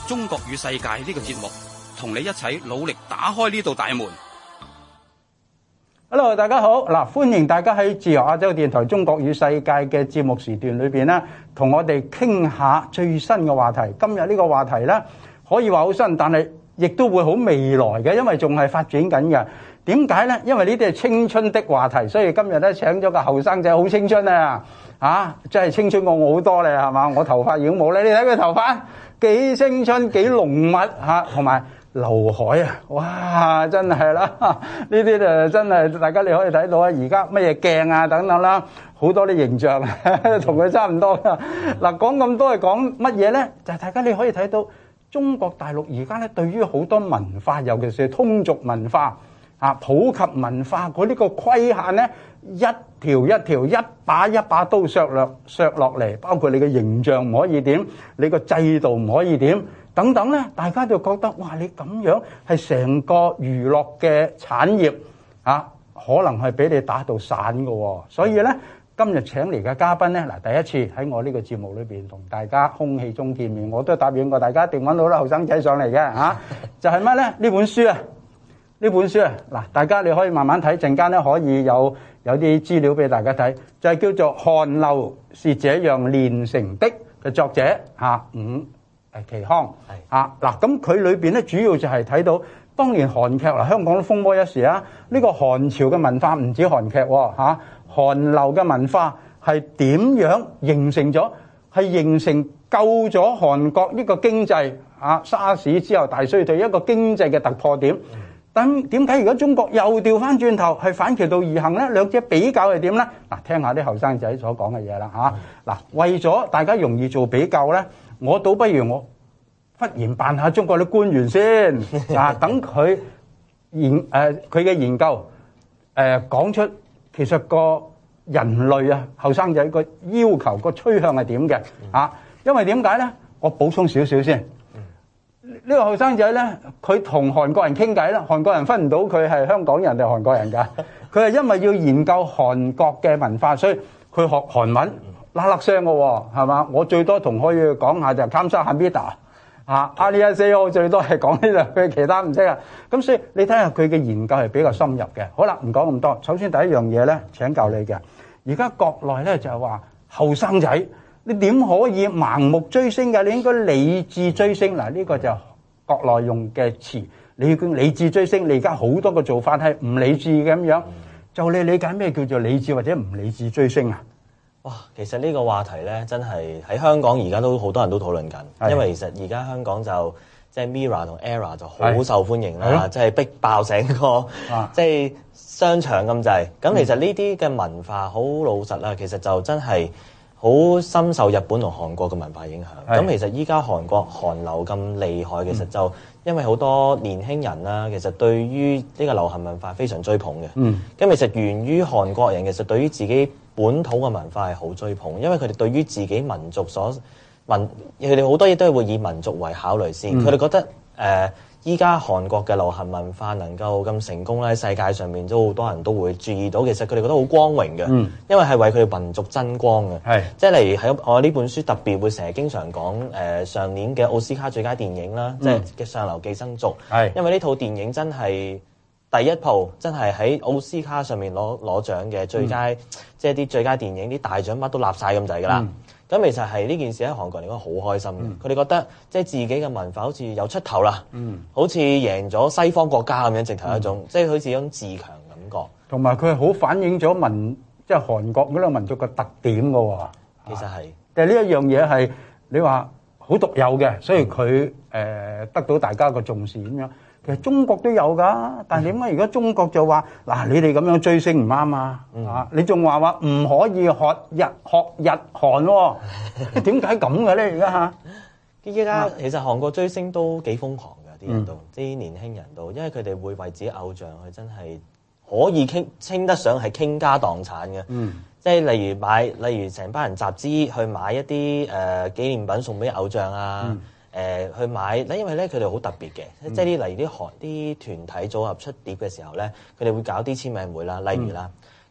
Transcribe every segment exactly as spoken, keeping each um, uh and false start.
中國與世界呢個節目，同你一齊努力打開呢道大門。 Hello， 大家好，嗱，歡迎大家喺自由亞洲電台《中國與世界》嘅節目時段裏邊咧，同我哋傾下最新嘅話題。今日呢個話題咧，可以話好新，但係亦都會好未來嘅，因為仲係發展緊嘅。點解咧？因為呢啲係青春的話題，所以今日咧請咗個後生仔，好青春啊！啊，真係青春過我好多咧，係嘛？我頭髮已經冇咧，你睇佢頭髮幾青春，幾濃密嚇，同埋劉海啊，哇！真係啦，呢啲就真係大家你可以睇到啊，而家乜嘢鏡啊等等啦，好多啲形象同佢差唔多㗎。嗱，講咁多係講乜嘢咧？就係大家你可以睇到中國大陸而家咧，對於好多文化，尤其是通俗文化啊、普及文化嗰啲個規限咧，一條一條、一把一把刀削落削落嚟，包括你嘅形象唔可以點，你個制度唔可以點。等等咧，大家就覺得哇！你咁樣係成個娛樂嘅產業啊，可能係俾你打到散嘅喎。所以咧，今日請嚟嘅嘉賓咧，嗱，第一次喺我呢個節目裏邊同大家空氣中見面，我都答應過大家一定揾到啲後生仔上嚟嘅嚇。就係乜咧？呢本書啊，呢本書啊，嗱，大家你可以慢慢睇，陣間咧可以有有啲資料俾大家睇，就係叫做《韓流是這樣煉成的》嘅作者嚇伍其康啊，嗱，咁佢裏邊咧主要就係睇到當年韓劇嗱，香港都風靡一時啊。呢個韓潮嘅文化唔止韓劇喎嚇，韓流嘅文化係點樣形成咗？係形成救咗韓國呢個經濟啊，沙士之後大衰退一個經濟嘅突破點。但點解而家中國又調翻轉頭係反其道而行咧？兩者比較係點咧？嗱，聽下啲後生仔所講嘅嘢啦嚇。嗱，為咗大家容易做比較咧，我倒不如我忽然扮下中國啲官員先啊，等佢研誒佢嘅研究誒講出其實個人類啊後生仔個要求個趨向係點嘅啊？因為點解咧？我補充少少先。呢個後生仔咧，佢同韓國人傾偈啦，韓國人分唔到佢係香港人定韓國人㗎。佢係因為要研究韓國嘅文化，所以佢學韓文啦啦聲嘅喎，係嘛？我最多同可以講下就係감사합니다啊，阿里亞四號最多係講呢兩句，其他唔識啊。咁所以你睇下佢嘅研究係比較深入嘅。好啦，唔講咁多。首先第一樣嘢咧，請教你嘅。而家國內咧就係話後生仔，你點可以盲目追星嘅？你應該理智追星。嗱，呢個就國內用嘅詞，你要理智追星。你而家好多個做法係唔理智嘅咁樣。就你理解咩叫做理智或者唔理智追星啊？ 哇，其實呢個話題咧，真係喺香港而家都好多人都討論緊，因為其實而家香港就即係 Mirror 同 Era 就好受歡迎啦，即係逼爆成個即係商場咁滯。咁其實呢啲嘅文化好老實啦，其實就真係好深受日本同韓國嘅文化影響。咁其實依家韓國韓流咁厲害，其實就因為好多年輕人啦，其實對於呢個流行文化非常追捧嘅。嗯，咁其實源於韓國人其實對於自己本土嘅文化係好追捧，因為佢哋對於自己民族所民，佢哋好多嘢都係會以民族為考慮先。佢哋覺得誒，依家韓國嘅流行文化能夠咁成功咧，喺世界上面都好多人都會注意到。其實佢哋覺得好光榮嘅，嗯、因為係為佢哋民族爭光嘅。係即係例如喺我呢本書特別會成日經常講誒、呃、上年嘅奧斯卡最佳電影啦，嗯、即係嘅《上流寄生族》。係因為呢套電影真係第一部真係喺奧斯卡上面攞攞獎嘅最佳，嗯、即係啲最佳電影啲大獎乜都立晒咁滯㗎啦。咁、嗯、其實係呢件事喺韓國人嚟講好開心嘅，佢哋、嗯、覺得即係自己嘅文化好似有出頭啦，嗯、好似贏咗西方國家咁樣，直頭一種、嗯、即係好似一種自強感覺。同埋佢係好反映咗民即係韓國嗰個民族嘅特點㗎喎。其實係，但係呢一樣嘢係你話好獨有嘅，所以佢誒、呃、得到大家嘅重視咁樣。其實中國都有㗎，但係點解而家中國就話嗱，你哋咁樣追星唔啱啊？啊，你仲話話唔可以學日學日韓喎？點解咁嘅咧？而家嚇，依家其實韓國追星都幾瘋狂㗎，啲人都啲年輕人都，因為佢哋會為自己偶像去真係可以傾稱得上係傾家蕩產嘅。嗯，即係例如買，例如成班人集資去買一啲誒、呃、紀念品送俾偶像啊。嗯誒、呃、去買咧，因為咧佢哋好特別嘅，嗯、即係啲例如啲韓啲團體組合出碟嘅時候咧，佢哋會搞啲簽名會啦，例如啦，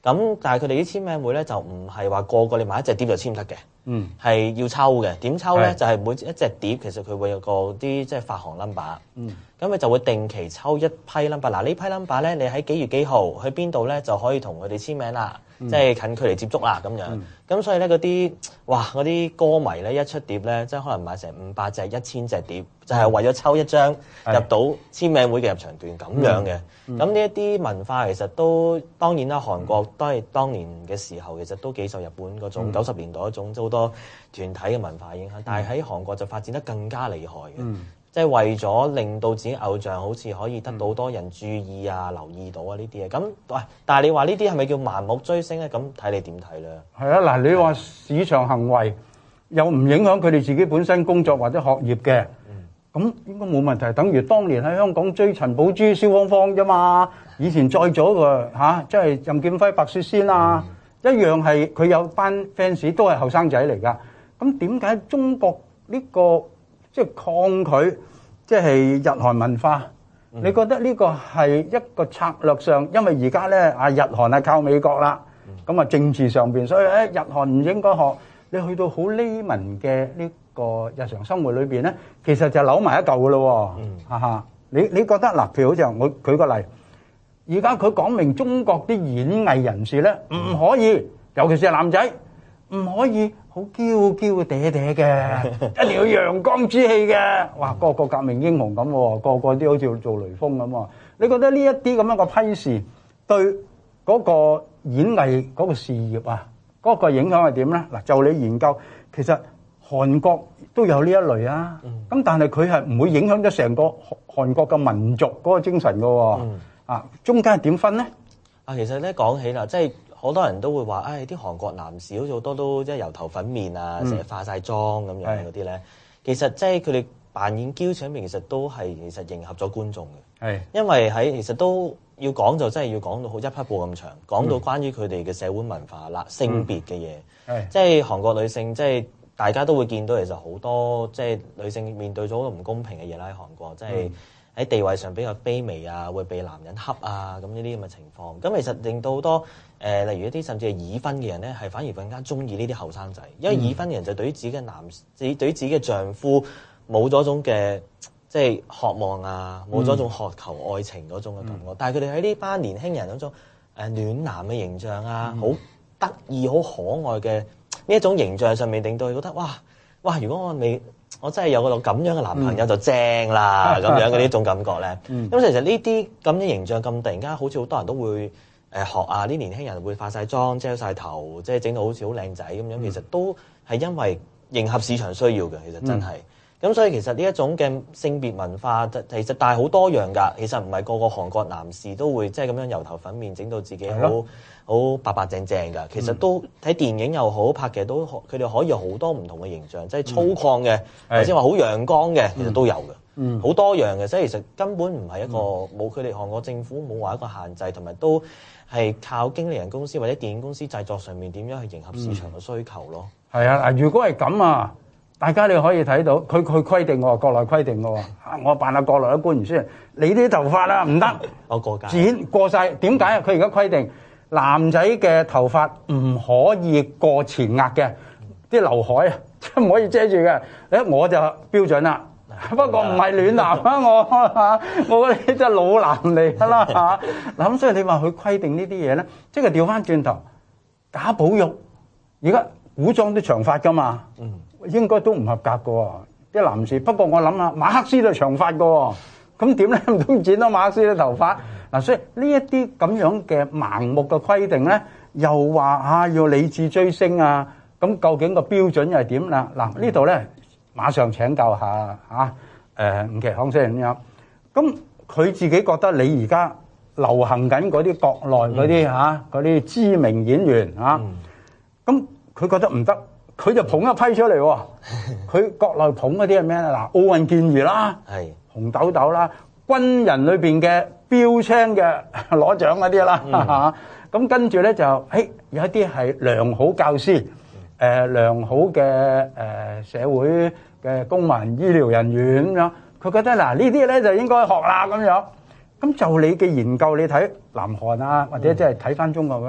咁但係佢哋啲簽名會咧就唔係話個個你買一隻碟就簽得嘅， 嗯， 係要抽嘅。點抽咧？ 係就係每一隻碟其實佢會有個啲即係發行 number， 嗯， 咁佢就會定期抽一批 number。嗱呢批 number 咧，你喺幾月幾號去邊度咧就可以同佢哋簽名啦，即係近距離接觸啦咁樣。咁所以咧嗰啲哇嗰啲歌迷咧一出碟咧，即係可能買成五百隻、一千隻碟，就係為咗抽一張入到簽名會嘅入場券咁樣嘅。咁呢一啲文化其實都當然啦，韓國都係當年嘅時候其實都幾受日本嗰種九十年代嗰種即係好多團體嘅文化影響，但係喺韓國就發展得更加厲害嘅。即係為咗令到自己偶像好似可以得到好多人注意啊、留意到啊呢啲嘢，咁喂，但係你話呢啲係咪叫盲目追星咧？咁睇你點睇咧？係啊，嗱，你話市場行為又唔影響佢哋自己本身工作或者學業嘅，咁應該冇問題。等於當年喺香港追陳寶珠、蕭芳芳啫嘛，以前再早個嚇，即係任劍輝、白雪仙啊，一樣係佢有班 fans 都係後生仔嚟㗎。咁點解中國呢個即係抗拒，即係日韓文化？嗯、你覺得呢個係一個策略上，因為而家咧啊，日韓係靠美國啦，咁啊、嗯、政治上邊，所以誒日韓唔應該學。你去到好 layman 嘅呢個日常生活裏邊咧，其實就扭埋一嚿噶咯喎，哈哈、嗯！你你覺得嗱，譬如好似我舉個例，而家佢講明中國啲演藝人士咧唔可以，尤其是係男仔，唔可以好嬌嬌嗲嗲嘅，一定要陽光之氣嘅。哇，個個革命英雄咁喎，個個都好似做雷鋒咁喎。你覺得呢一啲咁樣嘅批示對嗰個演藝嗰個事業啊，嗰個影響係點咧？嗱，就你研究，其實韓國都有呢一類啊。咁但係佢係唔會影響咗成個韓國嘅民族嗰個精神㗎喎。啊，中間係點分咧？ 啊，其實咧講起啦，即係。好多人都會話，唉、哎，啲韓國男士好似好多都即係油頭粉面啊，成日、嗯、化晒妝咁樣嗰啲咧。其實即係佢哋扮演嬌俏面，其實都係其實迎合咗觀眾嘅。係，因為喺其實都要講就真係要講到好一匹布咁長，講到關於佢哋嘅社會文化啦、性別嘅嘢。係，即係韓國女性，即係大家都會見到其實好多即係女性面對咗好多唔公平嘅嘢啦喺韓國，即係。嗯喺地位上比較卑微啊，會被男人恰啊，咁呢啲咁嘅情況，咁其實令到好多誒、呃，例如一啲甚至係已婚嘅人咧，係反而更加中意呢啲後生仔，因為已婚嘅人就對於自己嘅男，自己對於自己嘅丈夫冇咗種嘅即係渴望啊，冇咗種渴求愛情嗰種嘅感覺，嗯、但係佢哋喺呢班年輕人嗰種誒暖男嘅形象啊，好得意、好可愛嘅呢一種形象上面，令到佢覺得哇哇，如果我未我真係有個咁樣嘅男朋友就正啦，咁、嗯、樣嘅呢種感覺咧。咁、嗯、其實呢啲咁嘅形象咁突然間，好似好多人都會誒學啊，啲年輕人會化晒妝、遮晒頭，即係整到好似好靚仔咁樣。嗯、其實都係因為迎合市場需要嘅，其實真係。咁、嗯、所以其實呢一種嘅性別文化，其實但係好多樣㗎。其實唔係個個韓國男士都會即係咁樣油頭粉面，整到自己好好白白淨淨㗎，其實都睇電影又好，拍嘅都佢哋可以有好多唔同嘅形象，即係粗獷嘅，或者話好陽光嘅，其實都有嘅，嗯，好多樣嘅，所以其實根本唔係一個冇佢哋韓國政府冇話一個限制，同埋都係靠經理人公司或者電影公司製作上面點樣去迎合市場嘅需求咯。係啊，嗱，如果係咁啊，大家你可以睇到，佢佢規定喎，國內規定喎，我扮下國內嘅官員先，你啲頭髮啊唔得，我過界剪過晒，點解啊？佢而家規定。男仔嘅頭髮唔可以過前額嘅，啲劉海啊，即係唔可以遮住嘅。誒，我就標準啦。不過唔係暖男啊，我嚇，我覺得你真係老男嚟㗎啦嚇。嗱咁，所以你話佢規定呢啲嘢咧，即係調翻轉頭假保育。而家古裝啲長髮㗎嘛，嗯，應該都唔合格㗎喎，啲男士。不過我諗下，馬克思都係長髮㗎喎，咁點咧？唔通剪到馬克思啲頭髮？嗱，所以呢一啲咁樣嘅盲目嘅規定咧，又話啊要理智追星啊，咁究竟個標準又係點啦？嗱，呢度咧馬上請教下嚇誒吳奇康先咁樣。咁佢自己覺得你而家流行緊嗰啲國內嗰啲嚇嗰啲知名演員嚇，咁佢覺得唔得，佢就捧一批出嚟喎。佢國內捧嗰啲係咩咧？嗱，奧運健兒啦，係紅豆豆啦，軍人裏邊嘅。標青嘅攞獎嗰啲啦嚇，咁跟住咧就誒有一啲係良好教師，誒良好嘅誒社會嘅公民、醫療人員咁樣，佢覺得嗱呢啲咧就應該學啦咁樣。咁就你嘅研究，你睇南韓啊，或者即係睇翻中國嘅，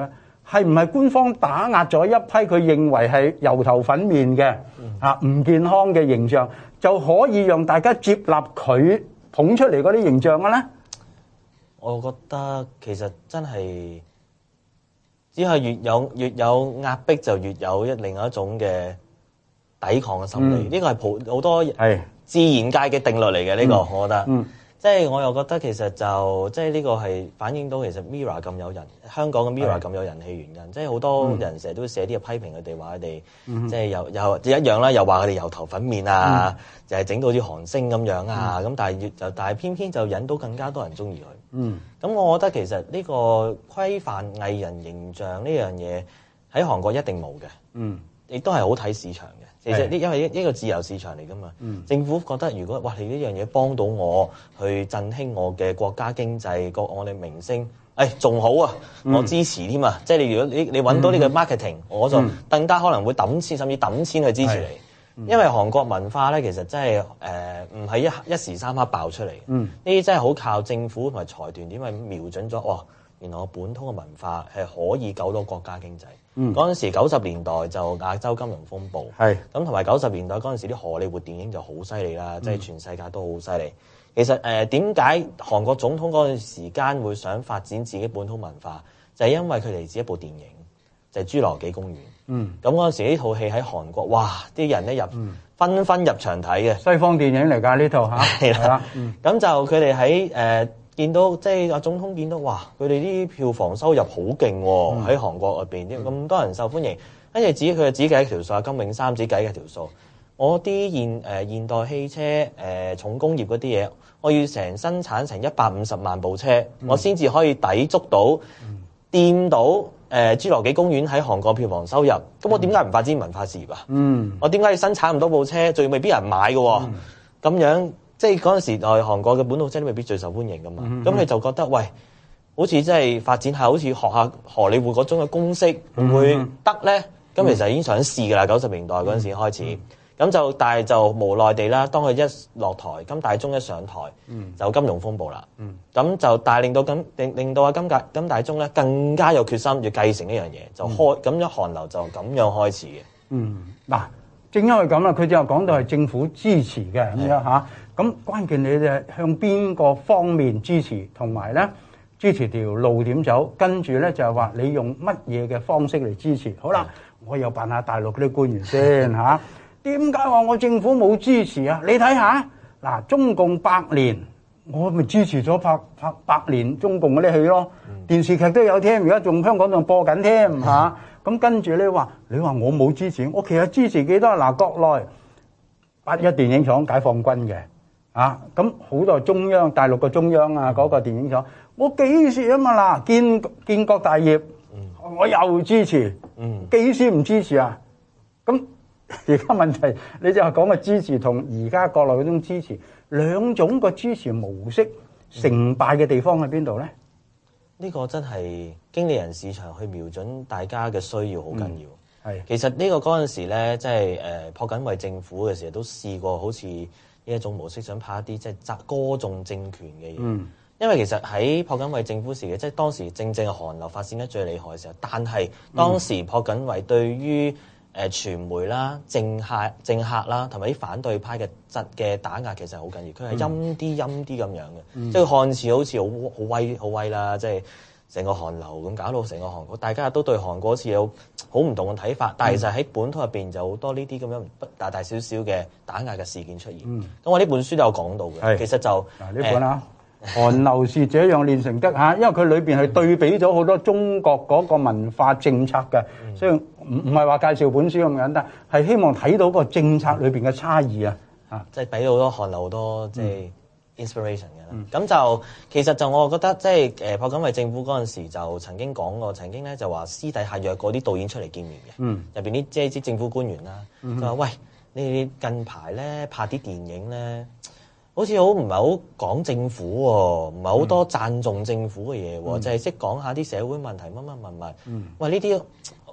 係唔係官方打壓咗一批佢認為係油頭粉面嘅啊唔健康嘅形象，就可以讓大家接納佢捧出嚟嗰啲形象嘅咧？ 我覺得其實真係只係越有越有壓迫，就越有一另外一種嘅抵抗嘅心理。呢、嗯、個係普好多係自然界嘅定律嚟嘅。呢、這個、嗯、我覺得。嗯即係我又覺得其實就即係呢個係反映到其實 Mirror 咁有人，香港嘅 Mirror 咁有人氣原因。即係好多人成日都寫啲批評佢哋話佢哋即係又又一樣啦，又話佢哋油頭粉面啊，嗯、就係整到啲韓星咁樣啊。咁、嗯、但係越就但係偏偏就引到更加多人中意佢。嗯，咁我覺得其實呢個規範藝人形象呢樣嘢喺韓國一定冇嘅。嗯，亦都係好睇市場嘅。其實呢，因為呢個自由市場嚟噶嘛，嗯、政府覺得如果哇你呢樣嘢幫到我去振興我嘅國家經濟，國我哋明星，誒仲好啊，嗯、我支持添啊！即係你如果你你揾到呢個 marketing，、嗯、我就更加可能會揼錢，甚至揼錢去支持你。嗯、因為韓國文化咧，其實真係誒唔係一一時三刻爆出嚟，呢啲、嗯、真係好靠政府同埋財團點去瞄準咗，哇！原來我本土嘅文化係可以救到國家經濟。嗰陣、嗯、時九十年代就亞洲金融風暴，咁同埋九十年代嗰陣時啲荷里活電影就好犀利啦，即係、嗯、全世界都好犀利。其實誒點解韓國總統嗰段時間會想發展自己本土文化，就係、是、因為佢嚟自一部電影，就係、是《侏羅紀公園》。嗯，咁嗰陣時呢套戲喺韓國，哇！啲人咧入、嗯、紛紛入場睇嘅，西方電影嚟㗎呢套嚇，係啦。咁就佢哋喺誒。見到即係阿總統見到，哇！佢哋啲票房收入好勁喎，喺韓國入邊啲咁多人受歡迎，跟住自己佢就自己計條數，阿金永三自己計嘅條數。我啲現誒、呃、現代汽車誒、呃、重工業嗰啲嘢，我要成生產成一百五十萬部車，嗯、我先至可以抵觸到掂、嗯、到誒、呃、侏羅紀公園喺韓國票房收入。咁、嗯、我點解唔發展文化事業啊？嗯，我點解要生產咁多部車，仲要未必有人買嘅喎？咁、嗯、樣。即係嗰陣時代，韓國嘅本土車都未必最受歡迎噶嘛。咁佢、嗯、就覺得，喂，好似即係發展下，好似學下荷里活嗰種嘅公式，會唔會得咧？咁、嗯、其實已經想試噶啦，九十年代嗰陣時開始。咁、嗯、就但係就無奈地啦，當佢一落台，金大中一上台，嗯、就金融風暴啦。咁、嗯、就但係令到咁令令到阿金大金大中咧更加有決心要繼承呢樣嘢，就開咁、嗯、樣韓流就咁樣開始嘅。嗯，嗱，正因為咁啦，佢就講到係政府支持嘅咁樣嚇。咁關鍵你哋向邊個方面支持，同埋咧支持條路點走，跟住咧就係話你用乜嘢嘅方式嚟支持。好啦，我又扮下大陸嗰啲官員先嚇。點解話我政府冇支持啊？你睇下嗱，中共百年，我咪支持咗拍拍百年中共嗰啲戲咯，電視劇都有添，而家仲香港仲播緊添嚇。咁跟住你話你話我冇支持，我其實支持幾多？嗱，國內八一電影廠解放軍嘅。啊，咁好多中央大陸嘅中央啊，嗰、那個電影廠，我幾時啊嘛嗱，建建國大業，嗯、我又支持，幾時唔支持啊？咁而家問題，你就係講嘅支持同而家國內嗰種支持兩種個支持模式成敗嘅地方喺邊度咧？ 呢個真係經理人市場去瞄準大家嘅需要好緊要。係、嗯，其實呢個嗰陣時咧，即係誒朴槿惠政府嘅時候都試過好似。呢一種模式想拍一啲即係責歌頌政權嘅嘢，嗯、因為其實喺朴槿惠政府時期，即係當時正正係韓流發展得最厲害嘅時候，但係當時朴槿惠對於誒、呃、傳媒啦、政客、政客啦同埋啲反對派嘅質嘅打壓其實好緊要，佢係陰啲陰啲咁樣嘅，嗯、即係看似好似好好威好威啦，即係。成個韓流咁搞到成個韓國，大家都對韓國好似有好唔同嘅睇法，但係其實喺本土入邊就好多呢啲咁樣大大小小嘅打壓嘅事件出現。咁、嗯、我呢本書都有講到嘅，是其實就嗱呢本啊，韓流是這樣練成的嚇，因為佢裏邊係對比咗好多中國嗰個文化政策嘅，嗯、所以唔唔係話介紹本書咁簡單，係希望睇到個政策裏邊嘅差異啊，嚇，即係俾到好多韓流好多即係。嗯 inspiration 嘅啦，咁、嗯、就其實就我覺得即係誒朴槿惠政府嗰陣時就曾經講過，曾經咧就話私底下約過啲導演出嚟見面嘅，嗯，入邊啲即係啲政府官員啦，嗯、就話喂，你哋近排咧拍啲電影咧，好似好唔係好講政府喎，唔係好多讚頌政府嘅嘢喎，嗯、就係識講下啲社會問題乜乜乜乜，嗯，喂呢啲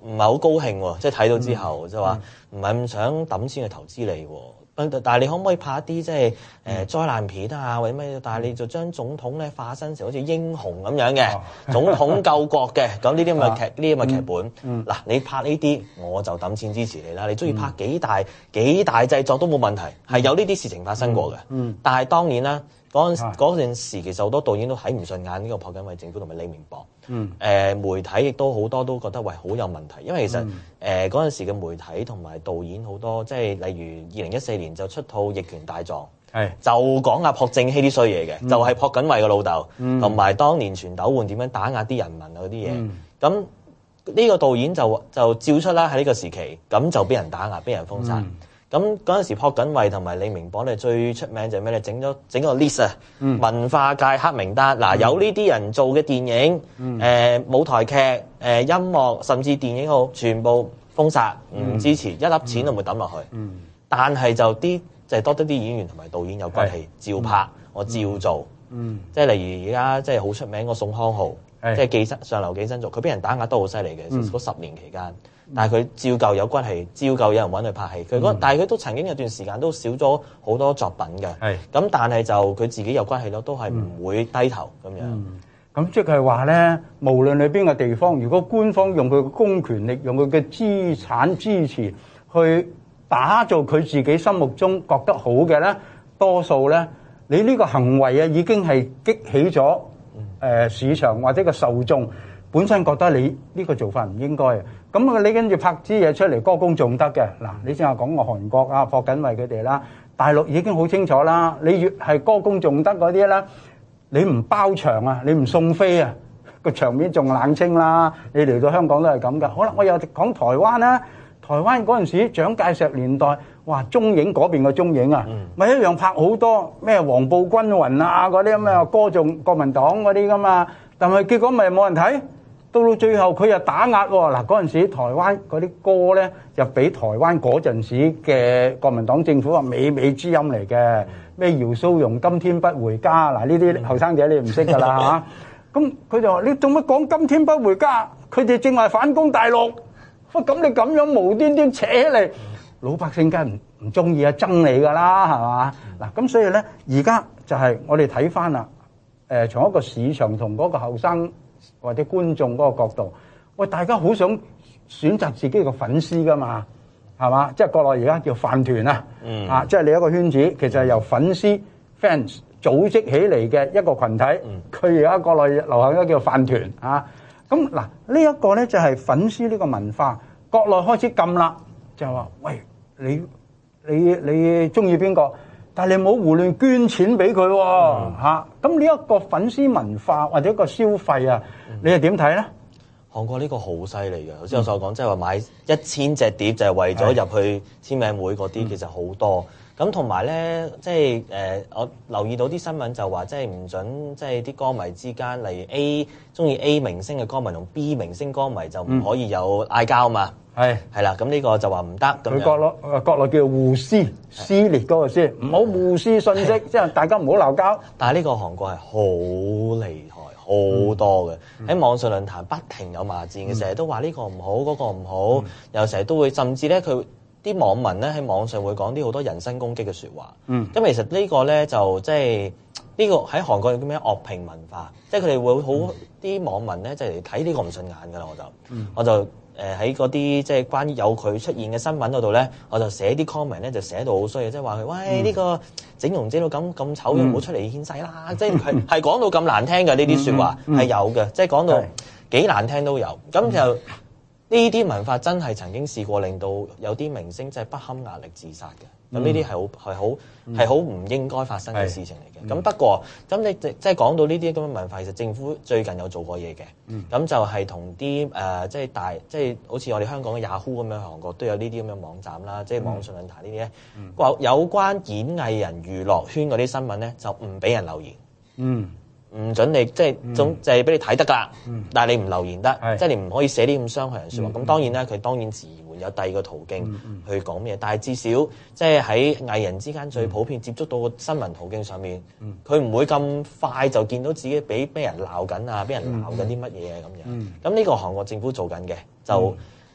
唔係好高興喎，即係睇到之後就話唔係咁想抌錢去投資你喎。但係你可唔可以拍一啲即係誒災難片啊或者咩？但係你就將總統咧化身成好似英雄咁樣嘅、哦、總統救國嘅，咁呢啲咁嘅劇呢啲咁嘅劇本。嗱、嗯嗯，你拍呢啲我就抌錢支持你啦。你中意拍幾大、嗯、幾大製作都冇問題，係有呢啲事情發生過嘅、嗯嗯。但係當然啦，嗰陣嗰陣時其實好多導演都睇唔順眼呢個朴槿惠政府同埋李明博。嗯，誒、呃、媒體亦都好多都覺得喂好有問題，因為其實誒嗰陣時嘅媒體同埋導演好多，即係例如二零一四年就出套《逆權大狀》，係就講阿朴正熙啲衰嘢嘅，就係、是、朴槿惠嘅老豆，同埋當年全斗煥點樣打壓啲人民啊嗰啲嘢，咁、嗯、呢個導演就就照出啦喺呢個時期，咁就俾人打壓，俾人封殺。嗯咁嗰陣時，朴槿惠同埋李明博咧最出名就係咩咧？整咗整個 list 啊、嗯，文化界黑名單。嗱、嗯，有呢啲人做嘅電影，誒、嗯呃、舞台劇、誒、呃、音樂，甚至電影號，全部封殺，唔、嗯、支持，一粒錢都唔會抌落去。嗯、但係就啲就係、是、多得啲演員同埋導演有骨氣，照拍，我照做。嗯，即係例如而家即係好出名個宋康昊，即係寄生上流寄生族，佢俾人打壓都好犀利嘅，嗰、嗯、十年期間。但係佢照舊有骨氣，照舊有人揾佢拍戲。佢嗰、嗯、但係佢都曾經有段時間都少咗好多作品嘅。係咁，但係就佢自己有骨氣咯，都係唔會低頭咁樣。咁、嗯、即係話咧，無論你邊個地方，如果官方用佢嘅公權力，用佢嘅資產支持去打造佢自己心目中覺得好嘅咧，多數咧，你呢個行為啊已經係激起咗誒、呃、市場或者個受眾本身覺得你呢個做法唔應該啊。咁啊，你跟住拍啲嘢出嚟歌功頌德嘅嗱，你先話講個韓國啊，朴槿惠佢哋啦，大陸已經好清楚啦。你越係歌功頌德嗰啲啦，你唔包場啊，你唔送飛啊，個場面仲冷清啦。你嚟到香港都係咁噶。好啦，我又講台灣啦，台灣嗰陣時蔣介石年代，哇，中影嗰邊嘅中影啊，咪、嗯、一樣拍好多咩黃埔軍魂啊嗰啲咁嘅歌頌國民黨嗰啲噶嘛，但係結果咪冇人睇。到到最後佢又打壓喎，嗱嗰陣時台灣嗰啲歌咧就俾台灣嗰陣時嘅國民黨政府話美美之音嚟嘅，咩姚蘇蓉今天不回家，嗱呢啲後生仔你唔識㗎啦嚇，咁佢就話你做乜講今天不回家？佢哋正係反攻大陸，咁你咁樣無端端扯起嚟，老百姓梗係唔唔中意啊，憎你㗎啦，係嘛？嗱咁所以咧，而家就係我哋睇翻啦，誒從一個市場同嗰個後生或者觀眾嗰個角度，喂，大家好想選擇自己嘅粉絲噶嘛，係嘛？即係國內而家叫飯團啊，嗯、啊，即係你一個圈子，其實係由粉絲 fans 組織起嚟嘅一個群體。佢而家國內流行一個叫飯團啊。咁嗱，呢一個咧就係粉絲呢個文化，國內開始禁啦，就係話喂，你你你中意邊個？但係你冇胡亂捐錢俾佢喎嚇，咁呢一個粉絲文化或者一個消費啊，你係點睇咧？韓國呢個好犀利嘅，頭先我所講，即係話買一千隻碟就係為咗入去簽名會嗰啲，其實好多。咁同埋咧，即係誒、呃，我留意到啲新聞就話，即係唔準，即係啲歌迷之間，例如 A 中意 A 明星嘅歌迷同 B 明星歌迷就唔可以有嗌交嘛。係係啦，咁呢個就話唔得。佢國內國內叫互撕撕裂嗰個撕，唔好互撕信息，即係大家唔好鬧交。但係呢個韓國係好厲害，好多嘅喺、嗯、網上論壇不停有罵戰嘅，成、嗯、日都話呢個唔好，嗰、嗰個唔好，嗯、又成日都會，甚至咧佢啲網民咧喺網上會講啲好多人身攻擊嘅説話。嗯，咁其實個呢個咧就即係呢個喺韓國叫咩惡評文化，即係佢哋會好啲、嗯、網民咧就嚟睇呢個唔順眼㗎啦，我就、嗯、我就。誒喺嗰啲即係關於有佢出現嘅新聞嗰度咧，我就寫啲 comment 咧就寫到好衰嘅，即係話佢喂呢、嗯、個整容整到咁咁醜樣，唔好出嚟獻世啦！嗯、即係係係講到咁難聽嘅呢啲説話係、嗯嗯、有嘅，即係講到幾難聽都有。咁就呢啲文化真係曾經試過令到有啲明星真係不堪壓力自殺嘅。咁呢啲係好係好係好唔應該發生嘅事情嚟嘅。咁、嗯、不過咁你即係講到呢啲咁嘅文化，其實政府最近有做過嘢嘅。咁、嗯、就係同啲誒即係大即係好似我哋香港嘅 Yahoo 咁樣，韓國都有呢啲咁嘅網站啦，即係網上論壇呢啲咧。話、嗯、有關演藝人娛樂圈嗰啲新聞咧，就唔俾人留言。嗯。唔準你即係總就係俾你睇得㗎、嗯，但係你唔留言得，即係你唔可以寫啲咁傷害人説話。咁、嗯、當然啦，佢當然自然有第二個途徑去講咩、嗯嗯，但係至少即係喺藝人之間最普遍接觸到個新聞途徑上面，佢、嗯、唔會咁快就見到自己俾俾人鬧緊啊，俾人鬧緊啲乜嘢咁樣。咁、嗯、呢個韓國政府做緊嘅，就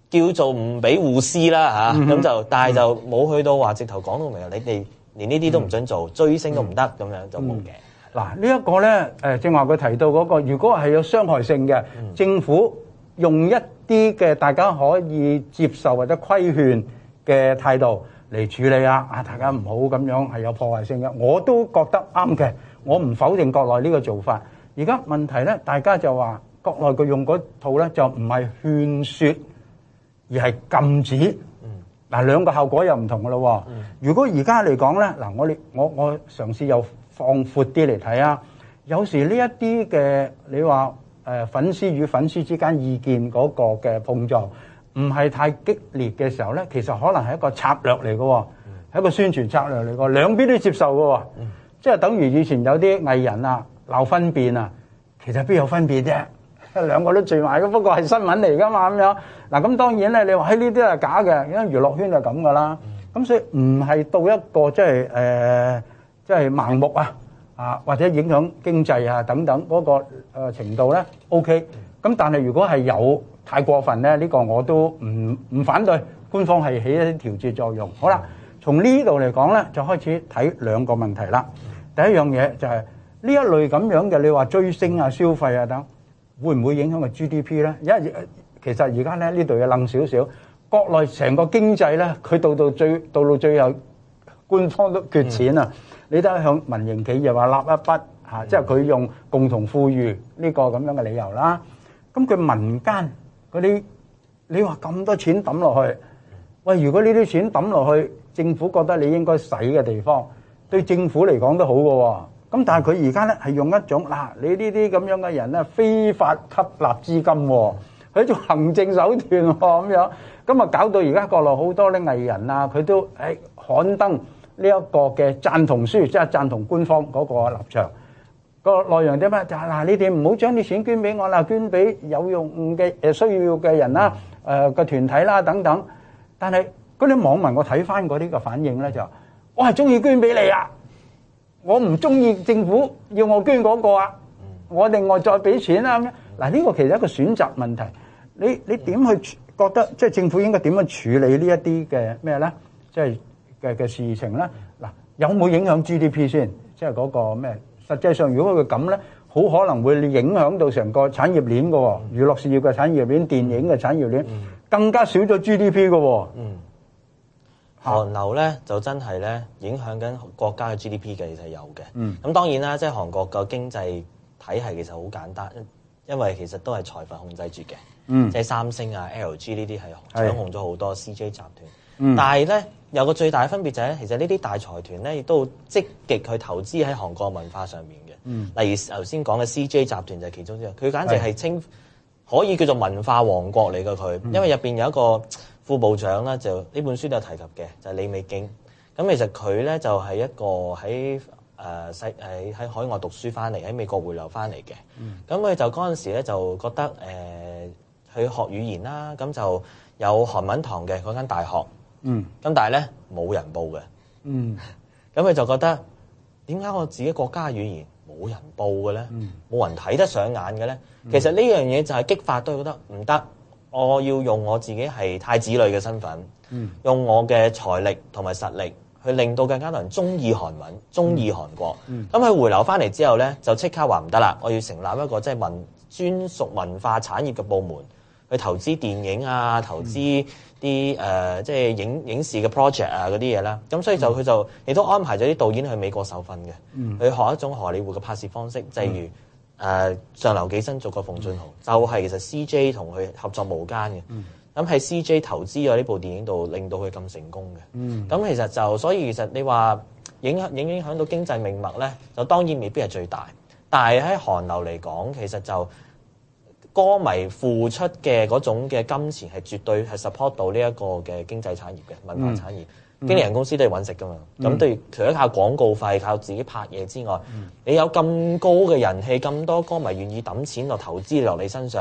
叫做唔俾互撕啦嚇，咁、嗯、就但係就冇去到話直頭講到明，你哋連呢啲都唔准做，嗯、追星都唔得咁樣就冇嘅。 嗱、嗯，呢一個咧誒，正話佢提到嗰、那個，如果係有傷害性嘅，嗯、政府用一啲嘅大家可以接受或者規勸嘅態度嚟處理啊，啊大家唔好咁樣係有破壞性嘅，我都覺得啱嘅，我唔否定國內呢個做法。而家問題咧，大家就話國內佢用嗰套咧就唔係勸說，而係禁止。嗱、嗯，兩個效果又唔同噶咯。嗯、如果而家嚟講咧，嗱我哋我我嘗試又放闊啲嚟睇啊，有時呢一啲嘅你話誒粉絲與粉絲之間意見嗰個嘅碰撞唔係太激烈嘅時候咧，其實可能係一個策略嚟嘅，係、嗯、一個宣傳策略嚟嘅，兩邊都接受嘅，嗯、即係等於以前有啲藝人啊鬧分辨啊，其實邊有分別啫？兩個都聚埋嘅，不過係新聞嚟噶嘛咁樣。嗱咁當然咧，你話喺呢啲係假嘅，因為娛樂圈就咁噶啦。咁、嗯、所以唔係到一個即係誒，即係盲目啊啊，或者影響經濟啊等等嗰個誒程度咧 OK。咁但係如果係有太過分咧，呢個我都唔唔反對，官方係起一啲調節作用。好啦，從呢度嚟講咧，就開始睇兩個問題啦。第一樣嘢就係呢一類咁樣嘅，你話追星啊、消費啊等。會唔會影響個 G D P 咧？因為其實而家咧呢度要諗少少，國內成個經濟咧，佢到到最到到最後，官方都缺錢啊！嗯、你都向民營企業話立一筆嚇，嗯、即係佢用共同富裕呢個咁樣嘅理由啦。咁佢民間嗰啲，你話咁多錢抌落去，喂，如果呢啲錢抌落去，政府覺得你應該使嘅地方，對政府嚟講都好嘅喎。咁但係佢而家咧係用一種嗱、啊，你呢啲咁樣嘅人咧非法吸納資金喎，係一種行政手段喎咁樣，咁啊搞到而家國內好多啲藝人啊，佢都誒、哎、刊登呢一個嘅贊同書，即係贊同官方嗰個立場。個內容點咩？就係嗱，你哋唔好將啲錢捐俾我啦，捐俾有用嘅誒需要嘅人啦，誒個團體啦等等。但係嗰啲網民我睇翻嗰啲嘅反應咧就，我係中意捐俾你啊！我唔中意政府要我捐嗰個啊，我另外再俾錢啊咁樣。嗱，呢個其實係一個選擇問題。你你點去覺得即係政府應該點樣處理呢一啲嘅咩咧？即係嘅嘅事情咧？嗱，有冇影響 G D P 先？即係嗰個咩？實際上，如果佢咁咧，好可能會影響到成個產業鏈嘅喎，娛樂事業嘅產業鏈、電影嘅產業鏈，更加少咗 G D P 嘅喎。 韓流咧就真係咧影響緊國家嘅 G D P 嘅，其實有嘅。咁、嗯、當然啦，即係韓國個經濟體系其實好簡單，因為其實都係財閥控制住嘅。嗯、即係三星啊、L G 呢啲係掌控咗好多 C J 集團。嗯、但係咧有個最大嘅分別就係咧，其實呢啲大財團咧亦都積極去投資喺韓國文化上面嘅。嗯、例如頭先講嘅 C J 集團就係其中之一，佢簡直係稱可以叫做文化王國嚟嘅佢，因為入邊有一個副部長咧，就呢本書都有提及嘅，就係、是、李美京。咁其實佢咧就係一個喺誒西喺喺海外讀書翻嚟，喺美國回流翻嚟嘅。咁佢、嗯、就嗰陣時咧就覺得誒、呃、去學語言啦，咁就有韓文堂嘅嗰間大學。嗯。咁但係咧冇人報嘅。嗯。咁佢就覺得點解我自己國家嘅語言冇人報嘅咧？冇、嗯、人睇得上眼嘅咧？嗯、其實呢樣嘢就係激發到佢覺得唔得。我要用我自己係太子女嘅身份，嗯、用我嘅財力同埋實力去令到更加多人中意韓文、中意韓國。咁佢、嗯、回流翻嚟之後咧，就即刻話唔得啦！我要成立一個即係文專屬文化產業嘅部門，去投資電影啊，投資啲誒即係影影視嘅 project 啊嗰啲嘢啦。咁所以就佢、嗯、就亦都安排咗啲導演去美國受訓嘅，嗯、去學一種荷里活嘅拍攝方式，例如。嗯誒、呃、上流寄生族個奉俊昊、嗯、就係其實 C J 同佢合作無間嘅，咁喺、嗯、C J 投資咗呢部電影度，令到佢咁成功嘅。咁、嗯、其實就所以其實你話影響影影響到經濟命脈咧，就當然未必係最大。但係喺韓流嚟講，其實就歌迷付出嘅嗰種嘅金錢係絕對係 support 到呢一個嘅經濟產業嘅文化產業。嗯經理人公司都要揾食噶嘛，咁對、嗯、除咗靠廣告費、靠自己拍嘢之外，嗯、你有咁高嘅人氣、咁多歌迷願意揼錢落投資落你身上，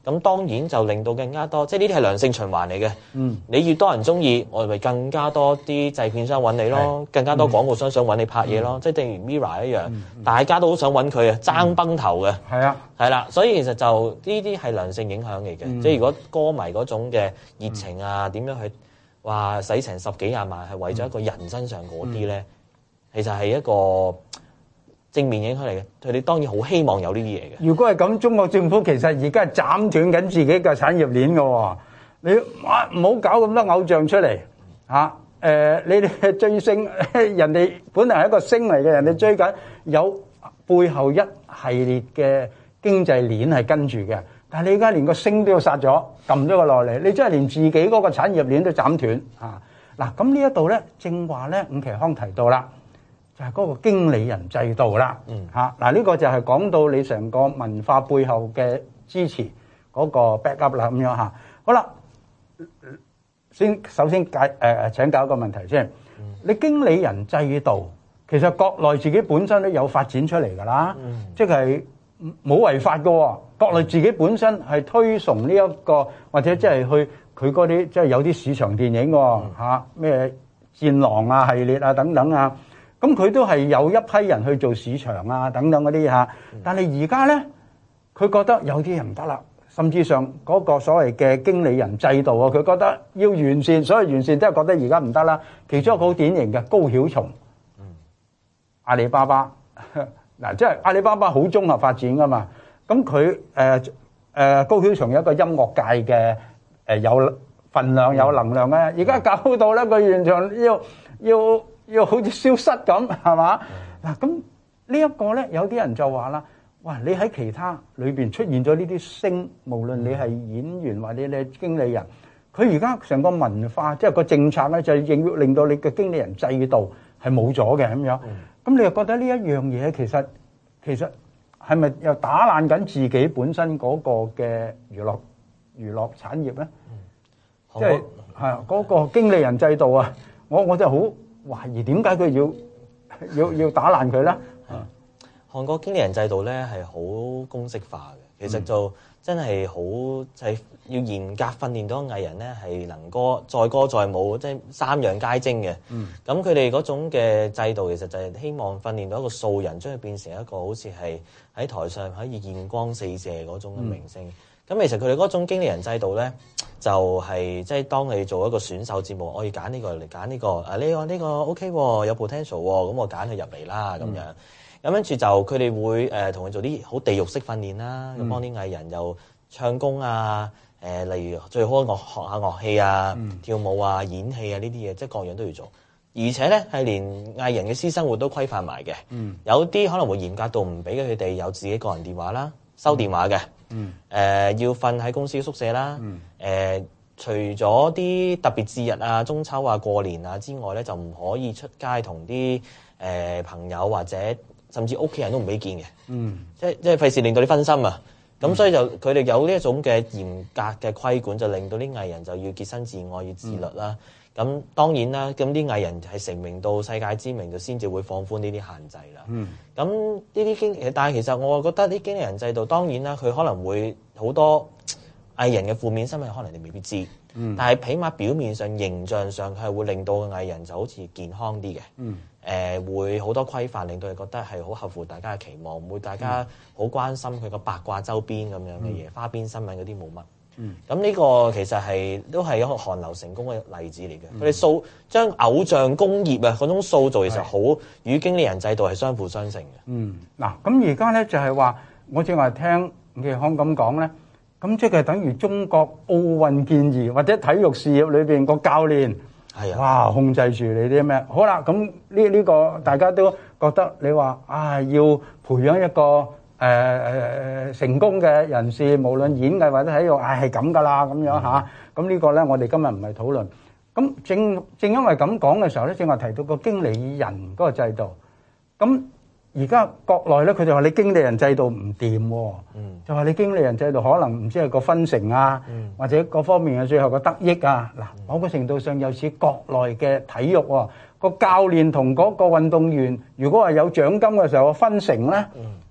咁當然就令到更加多，即係呢啲係良性循環嚟嘅。 嗯， 你越多人中意，我哋咪更加多啲製片商揾你咯，更加多廣告商想揾你拍嘢咯。嗯、即係正如 Mirror 一樣，嗯嗯、大家都好想揾佢啊，爭崩頭嘅。係啊、嗯，係啦，所以其實就呢啲係良性影響嚟嘅。嗯、即係如果歌迷嗰種嘅熱情啊，點、嗯、樣去話使成十幾廿萬係為咗一個人身上嗰啲咧，嗯、其實係一個正面影響嚟嘅，佢哋當然好希望有呢啲嘢嘅。如果係咁，中國政府其實而家係斬斷緊自己嘅產業鏈嘅喎。你哇唔好搞咁多偶像出嚟嚇。誒，你哋追星，人哋本來係一個星嚟嘅，人哋追緊有背後一系列嘅經濟鏈係跟住嘅。但係你而家連個星都要殺咗，撳咗個落嚟，你真係連自己嗰個產業鏈都斬斷嚇。嗱，咁呢一度咧，正話咧，伍啟康提到啦。就係嗰個經理人制度啦，嚇嗱呢個就係講到你成個文化背後嘅支持嗰個 back up 啦，咁樣嚇。好啦，先首先解誒誒請教一個問題先。嗯、你經理人制度其實國內自己本身都有發展出嚟㗎啦，嗯、即係冇違法嘅喎。國內自己本身係推崇呢、這、一個或者即係去佢嗰啲即係有啲市場電影喎嚇，咩戰狼啊系列啊等等啊。咁佢都係有一批人去做市場啊等等嗰啲嚇，但係而家咧，佢覺得有啲人唔得啦，甚至上嗰個所謂嘅經理人制度啊，佢覺得要完善，所謂完善都係覺得而家唔得啦。其中一個好典型嘅高曉松，阿里巴巴嗱，即係阿里巴巴好綜合發展噶嘛。咁佢誒誒高曉松有一個音樂界嘅誒有份量有能量嘅，而家搞到咧佢完全要要。要好似消失咁，係嘛？嗱，咁呢一個咧，有啲人就話啦，哇！你喺其他裏邊出現咗呢啲星，無論你係演員或者你係經理人，佢而家成個文化，即係個政策咧，就係令令到你嘅經理人制度係冇咗嘅咁樣。咁你又覺得呢一樣嘢其實其實係咪又打爛緊自己本身嗰個嘅娛樂娛樂產業咧？即係係嗰個經理人制度啊！我我真係好懷疑點解佢要要要打爛佢咧？ 嗯，韓國經理人制度咧係好公式化嘅，其實就真係好就係要嚴格訓練到藝人咧係能歌載歌載舞，即係三樣皆精嘅。嗯，咁佢哋嗰種嘅制度其實就係希望訓練到一個素人，將佢變成一個好似係喺台上可以現光四射嗰種嘅明星。咁、嗯、其實佢哋嗰種經理人制度咧，就係即係當你做一個選秀節目，我要揀呢個嚟揀呢個，啊呢、呢個呢、呢個 OK 喎，有 potential 喎，咁我揀佢入嚟啦咁樣。咁跟住就佢哋會誒同佢做啲好地獄式訓練啦，咁、嗯、幫啲藝人又唱功啊，誒、呃、例如最好樂學下樂器啊、嗯、跳舞啊、演戲啊呢啲嘢，即係各樣都要做。而且咧係連藝人嘅私生活都規範埋嘅，嗯、有啲可能會嚴格到唔俾佢哋有自己個人電話啦，收電話嘅。嗯，誒、呃、要瞓喺公司宿舍啦，誒、嗯呃、除咗啲特別節日啊、中秋啊、過年啊之外咧，就唔可以出街同啲誒朋友或者甚至屋企人都唔俾見嘅。嗯，即係即係費事令到你分心啊。咁、嗯、所以就佢哋有呢一種嘅嚴格嘅規管，就令到啲藝人就要潔身自愛、要自律啦。咁、嗯、當然啦，咁啲藝人係成名到世界知名，就先至會放寬呢啲限制啦。嗯，咁呢啲經，但係其實我覺得啲經理人制度當然啦，佢可能會好多藝人嘅負面新聞，可能你未必知。嗯，但係起碼表面上形象上係會令到藝人就好似健康啲嘅。嗯，誒、呃、會好多規範，令到佢覺得係好合乎大家嘅期望，唔會大家好關心佢個八卦周邊咁樣嘅嘢，嗯、花邊新聞嗰啲冇乜。嗯，咁呢個其實係都係一個韓流成功嘅例子嚟嘅。佢哋塑將偶像工業啊嗰種塑造，其實好與經理人制度係相輔相成嘅。嗯，嗱，咁而家咧就係話，我正話聽伍啟康咁講咧，咁即係等於中國奧運健兒或者體育事業裏邊個教練，係啊，哇，控制住你啲咩？好啦，咁呢呢個大家都覺得你話啊，要培養一個。誒誒誒成功嘅人士，無論演藝或者體育，唉係咁噶啦咁樣嚇。咁呢個咧，我哋今日唔係討論。咁正正因為咁講嘅時候咧，正話提到個經理人嗰個制度。咁而家國內咧，佢就話你經理人制度唔掂喎，嗯、就話你經理人制度可能唔知係個分成啊，嗯、或者各方面嘅最後個得益啊。嗱，某個程度上又似國內嘅體育喎，個教練同嗰個運動員，如果係有獎金嘅時候分成咧。嗯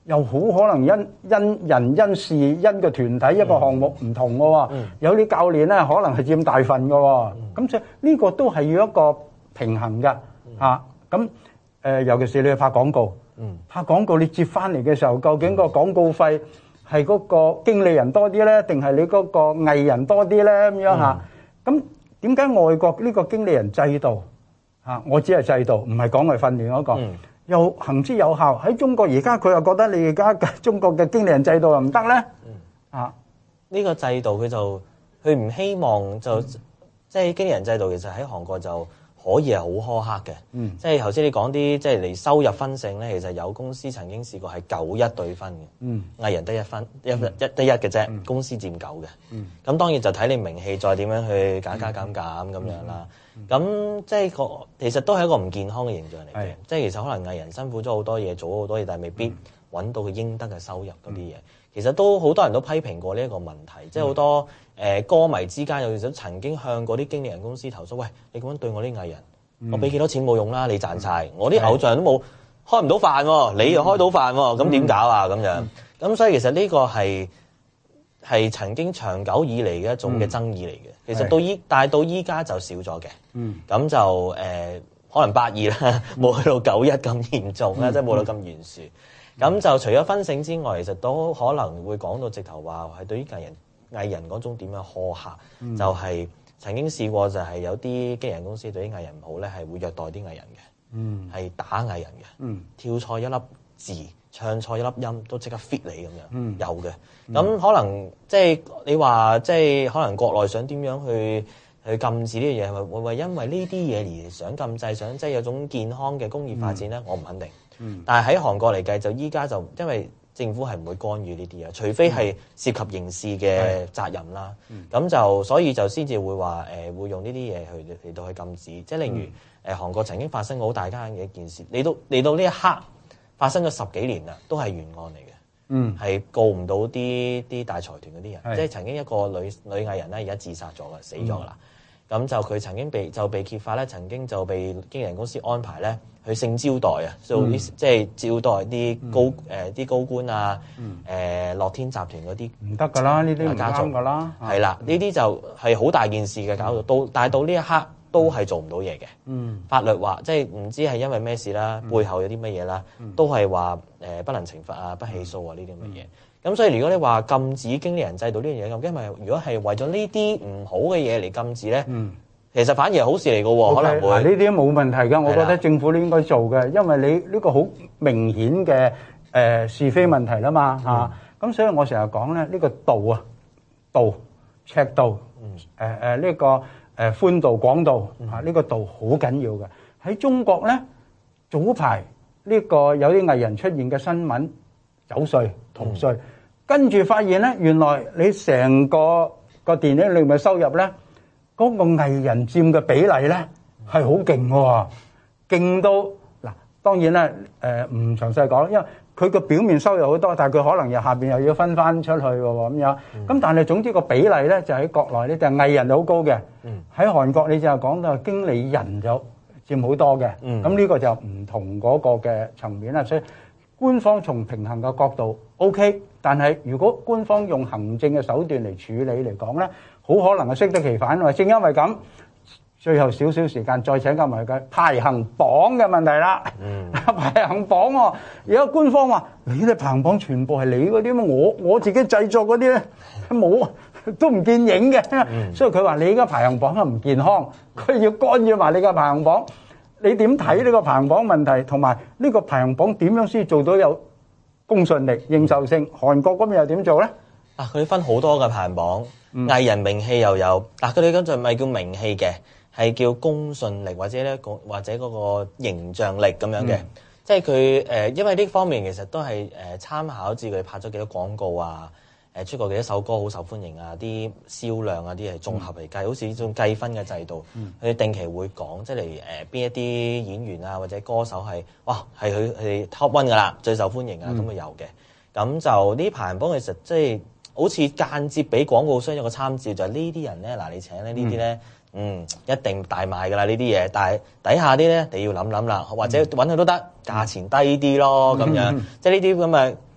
又好可能因因人因事因個團體一個項目唔同嘅喎， 嗯、 有啲教練咧可能係佔大份嘅喎，咁、嗯、所以呢個都係要一個平衡嘅嚇。咁、嗯啊、尤其是你去拍廣告，嗯、拍廣告你接翻嚟嘅時候，究竟個廣告費係嗰個經理人多啲咧，定係你嗰個藝人多啲咧？咁樣嚇，咁點解外國呢個經理人制度嚇？我只係制度，唔係講係訓練嗰、嗰個。嗯又行之有效喺中國，而家佢又覺得你而家嘅中國嘅經理人制度又唔得咧？嗯啊， 呢個制度佢就佢唔希望就、嗯、即係經理人制度，其實喺韓國就可以係好苛刻嘅。嗯，即係頭先你講啲即係嚟收入分成咧，其實有公司曾經試過係九一對分嘅。嗯，藝人得一分，一一得一嘅啫，公司佔九嘅。嗯，咁當然就睇你名氣再點樣去加加減減咁樣啦。咁、嗯、即係個其實都係一個唔健康嘅形象嚟嘅，是即係其實可能藝人辛苦咗好多嘢，做咗好多嘢，但係未必揾到佢應得嘅收入嗰啲嘢。嗯、其實都好多人都批評過呢一個問題，嗯、即係好多誒、呃、歌迷之間有時曾經向嗰啲經理人公司投訴，喂，你咁樣對我啲藝人，嗯、我俾幾多錢冇用啦，你賺晒，嗯、我啲偶像都冇開唔到飯喎，你又開到飯喎，咁點、嗯、搞啊咁樣？咁、嗯、所以其實呢個係。係曾經長久以嚟嘅一種嘅爭議嚟嘅，嗯、其實到依但係到依家就少咗嘅，咁、嗯、就誒、呃、可能八二啦，冇去到九一咁嚴重啦，即係冇到咁懸殊。咁、嗯、就除咗分成之外，其實都可能會講到直頭話係對於藝人藝人嗰種點樣苛刻，嗯、就係曾經試過就係有啲經紀人公司對啲藝人唔好咧，係會虐待啲藝人嘅，係、嗯、打藝人嘅，嗯、跳錯一粒字。唱錯一粒音都即刻 fit 你咁樣，嗯、有嘅。咁、嗯、可能即係你話，即係可能國內想點樣去去禁止呢樣嘢，會唔會因為呢啲嘢而想禁制，想即係有種健康嘅工業發展咧？嗯、我唔肯定。嗯、但係喺韓國嚟計，就依家就因為政府係唔會干預呢啲嘢，除非係涉及刑事嘅責任啦。咁、嗯、就所以就先至會話誒、呃、會用呢啲嘢去嚟到去禁止。即係例如誒、呃、韓國曾經發生過好大間嘅一件事，嚟到嚟到呢一刻。發生咗十幾年啦，都係懸案嚟嘅，嗯，係告唔到啲啲大財團嗰啲人，是即係曾經一個女女藝人咧，而家自殺咗嘅，死咗㗎啦。咁、嗯、就佢曾經被就被揭發咧，曾經就被經紀人公司安排咧去性招待啊，做啲、嗯、即係招待啲高誒啲、嗯呃、高官啊，誒、嗯呃、樂天集團嗰啲唔得㗎啦，呢啲唔啱㗎啦， 係啦，呢啲就係好大件事嘅，搞到到，但係到呢一刻。都係做唔到嘢嘅，嗯、法律話即係唔知係因為咩事啦，嗯、背後有啲乜嘢啦，嗯、都係話誒不能懲罰啊、不起訴啊呢啲咁嘅嘢。咁、嗯、所以如果你話禁止經理人制度呢樣嘢，咁因為如果係為咗呢啲唔好嘅嘢嚟禁止咧，嗯、其實反而係好事嚟嘅喎，okay, 可能會呢啲冇問題㗎。我覺得政府都應該做嘅，因為你呢個好明顯嘅誒、呃、是非問題啦嘛嚇。咁、嗯啊、所以我成日講咧，呢、呢個度啊度尺度誒誒呢個。誒寬度廣度啊，呢個度好緊要嘅。喺中國咧，早排呢個有啲藝人出現嘅新聞，走稅逃稅，跟住發現咧，原來你成個個電影裏面嘅收入咧，嗰個藝人佔嘅比例咧係好勁喎，勁到嗱，當然啦，誒唔詳細講，因為佢個表面收入好多，但係佢可能又下邊又要分翻出去喎咁樣。咁、嗯、但係總之個比例咧就喺國內咧就係藝人好高嘅。喺、嗯、韓國你就講到經理人就佔好多嘅。咁呢、嗯、個就唔同嗰個嘅層面啦。所以官方從平衡嘅角度 OK， 但係如果官方用行政嘅手段嚟處理嚟講咧，好可能係適得其反。正因為咁。最後少少時間再請教埋佢排行榜嘅問題啦。嗯、排行榜喎、啊，而家官方話你啲排行榜全部係你嗰啲嘛，我我自己製作嗰啲咧冇，都唔見影嘅。嗯、所以佢話你而家排行榜係唔健康，佢要干預埋你嘅排行榜。你點睇呢個排行榜問題？同埋呢個排行榜點樣先做到有公信力、認受性？韓國嗰邊又點做咧？ 啊，佢分好多嘅排行榜，嗯、藝人名氣又有。嗱，佢哋嗰陣咪叫名氣嘅。係叫公信力或者咧，或者嗰個形象力咁樣嘅，嗯、即係佢誒，因為呢方面其實都係誒、呃、參考自佢拍咗幾多廣告啊，誒、呃、出過幾多首歌好受歡迎啊，啲銷量啊啲係綜合嚟計，嗯、好似呢種計分嘅制度，佢、嗯、定期會講，即係嚟誒邊一啲演員啊或者歌手係哇係佢係 top one 噶啦，最受歡迎啊咁啊有嘅，咁就呢排行榜其實即係好似間接俾廣告商有個參照，就係、是、呢啲人咧嗱，你請咧呢啲咧。嗯嗯，一定大賣㗎啦呢啲嘢，但係底下啲咧你要諗諗啦，或者揾佢都得，價錢低啲咯咁樣，嗯、即係呢啲咁嘅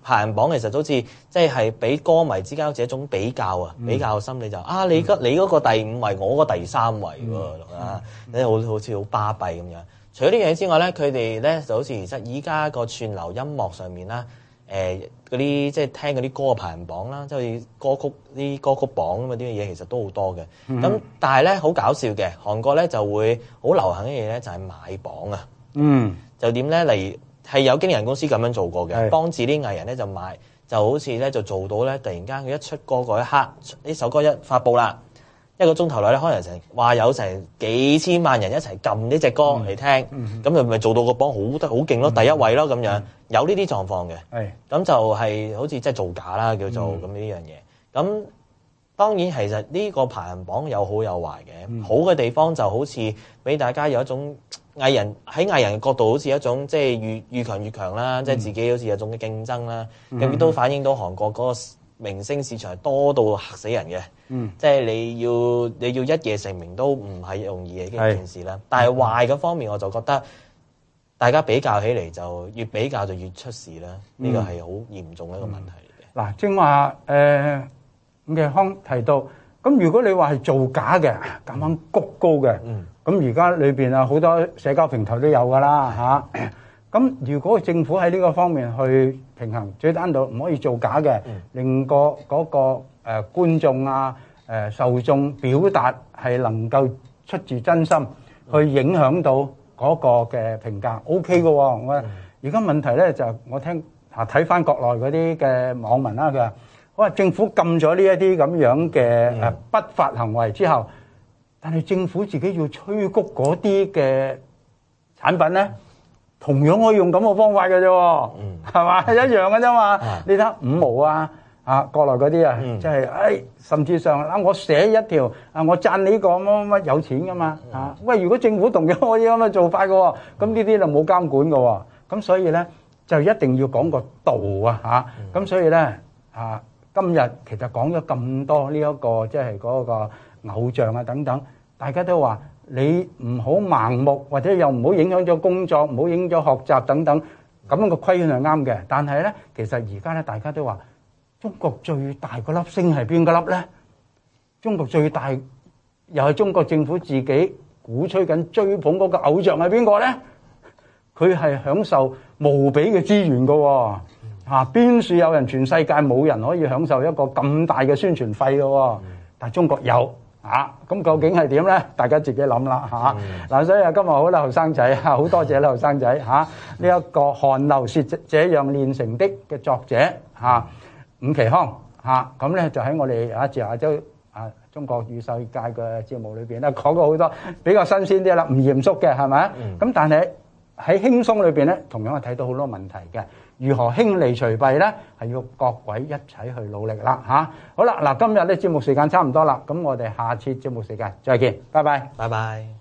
排行榜其實好似即係俾歌迷之間好似一種比較啊，比較心理就啊你嗰你嗰個第五位，我嗰個第三位喎啊，你好好似好巴閉咁樣。除咗呢樣嘢之外咧，佢哋咧就好似其實依家個串流音樂上面啦，誒嗰啲即係聽嗰啲歌嘅排行榜啦，即係好似歌曲啲歌曲榜咁啊啲嘢，其實都好多嘅。咁、嗯、但係咧好搞笑嘅，韓國咧就會好流行嘅嘢咧就係買榜啊。嗯，就點咧？例如係有經紀人公司咁樣做過嘅，幫自啲藝人咧就買，就好似咧就做到咧，突然間佢一出歌嗰一刻，呢首歌一發佈啦。一個鐘頭內咧，可能成話有成幾千萬人一齊撳呢隻歌嚟聽，咁、嗯嗯、就咪做到個榜好得好勁咯，第一位咯咁樣，有呢啲狀況嘅。係咁就係好似即係造假啦，叫做咁呢樣嘢。咁、嗯、當然其實呢個排行榜有好有壞嘅，嗯、好嘅地方就好似俾大家有一種藝人喺藝人嘅角度，好似一種即係越越強越強啦，即、嗯、係、就是、自己好似有種嘅競爭啦，咁、嗯、亦都反映到韓國嗰個明星市場多到嚇死人嘅。嗯，即係你要你要一夜成名都唔係容易嘅一件事啦。但係壞嘅方面，我就覺得大家比較起嚟就越比較就越出事啦。呢個係好嚴重嘅一個問題嚟嘅。嗱、嗯，正話誒伍繼康提到，咁如果你話係造假嘅，咁樣谷高嘅，咁而家裏邊啊好多社交平台都有㗎啦嚇。咁如果政府喺呢個方面去平衡，最單獨唔可以造假嘅、嗯，令個嗰個誒、呃、觀眾啊、誒、呃、受眾表達係能夠出自真心，嗯、去影響到嗰個嘅評價 ，OK 嘅喎。我而家問題咧就我聽啊睇翻國內嗰啲嘅網民啦，佢話：我話政府禁咗呢一啲咁樣嘅誒不法行為之後，但係政府自己要催谷嗰啲嘅產品咧。同樣可以用咁嘅方法嘅啫，係、嗯、嘛？一樣嘅啫嘛。你睇五毛啊，啊國內嗰啲啊，即係誒，甚至上啊，我寫一條啊，我讚你呢個乜乜乜有錢噶嘛啊！喂，如果政府同樣可以咁嘅做法嘅喎，咁呢啲就冇監管嘅喎。咁所以咧，就一定要講個道啊嚇。咁所以咧啊，今日其實講咗咁多呢一個即係嗰個偶像啊等等，大家都話。你唔好盲目，或者又唔好影響咗工作，唔好影響咗學習等等，咁樣個規勸係啱嘅。但係咧，其實而家咧，大家都話中國最大嗰粒星係邊個粒咧？中國最大又係中國政府自己鼓吹緊追捧嗰個偶像係邊個咧？佢係享受無比嘅資源㗎喎，嚇邊處有人全世界冇人可以享受一個咁大嘅宣傳費㗎喎，但係中國有。啊，咁究竟係點咧？大家自己諗啦嚇。嗱，所以啊，今日好啦，後生仔嚇，好多謝啦，後生仔嚇。呢一個韓流是這樣煉成的嘅作者嚇，伍繼康嚇，咁咧就喺我哋啊自由亞洲啊中國與世界嘅節目裏邊咧講過好多比較新鮮啲啦，唔嚴肅嘅係咪？咁但係喺輕鬆裏邊咧，同樣係睇到好多問題嘅。如何興利除弊咧？係要各位一齊去努力啦嚇！好啦，嗱，今日咧節目時間差唔多啦，咁我哋下次節目時間再見，拜拜， 拜拜。